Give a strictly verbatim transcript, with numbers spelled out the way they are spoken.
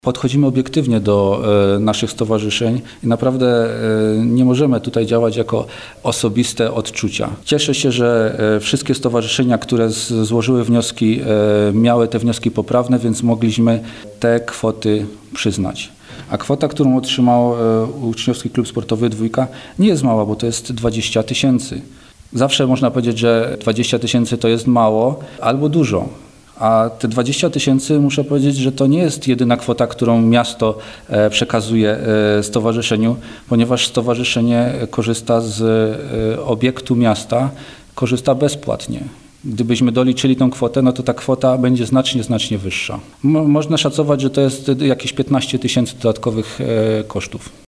Podchodzimy obiektywnie do e, naszych stowarzyszeń i naprawdę e, nie możemy tutaj działać jako osobiste odczucia. Cieszę się, że e, wszystkie stowarzyszenia, które z, złożyły wnioski, e, miały te wnioski poprawne, więc mogliśmy te kwoty przyznać. A kwota, którą otrzymał e, Uczniowski Klub Sportowy Dwójka, nie jest mała, bo to jest dwadzieścia tysięcy. Zawsze można powiedzieć, że dwadzieścia tysięcy to jest mało albo dużo. A te dwadzieścia tysięcy, muszę powiedzieć, że to nie jest jedyna kwota, którą miasto przekazuje stowarzyszeniu, ponieważ stowarzyszenie korzysta z obiektu miasta, korzysta bezpłatnie. Gdybyśmy doliczyli tą kwotę, no to ta kwota będzie znacznie, znacznie wyższa. Mo- można szacować, że to jest jakieś piętnaście tysięcy dodatkowych kosztów.